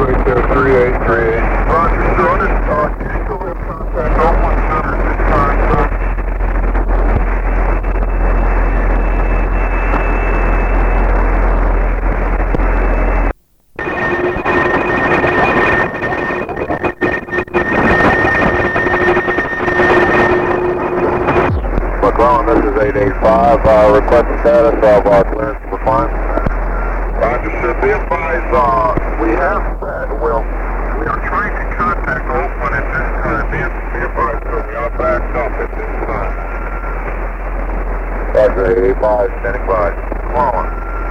2803838. Roger, sir. Do you still have contact on 17 at this time, sir? McClellan, this is 885. Request the status of clearance for climb. Roger, sir. Be advised, we have, we are trying to contact Oakland at this time. Be advised, sir, we are backed up at this time. Roger, 885, standing by. McClellan.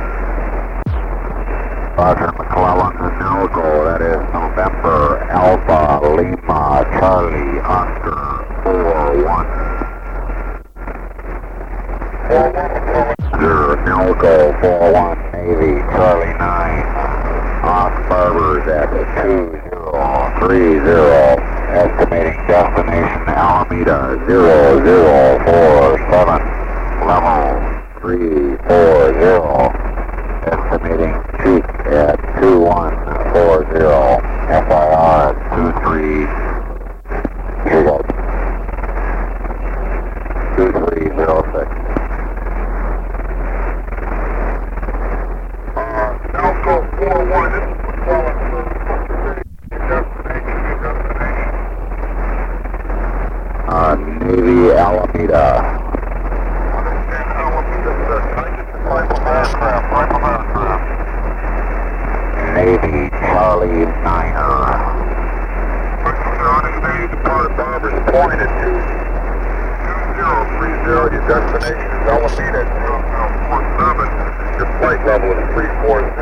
Roger, McClellan, now go. That is November Alpha Lima Charlie Oscar 41. Nalco 41 Navy Charlie 9 Ox Barbers at 2030, estimating destination Alameda 0047, level 340, estimating peak at 2140, FIR 2306. Nalco 41, this is McClellan, sir. Destination. Navy Alameda. Understand Alameda, sir. Can I get the type of aircraft? Navy Charlie 9er. Roger, sir. Understand departed Barbers Point at 2030. Your destination is Alameda 0047. Your flight level is 340.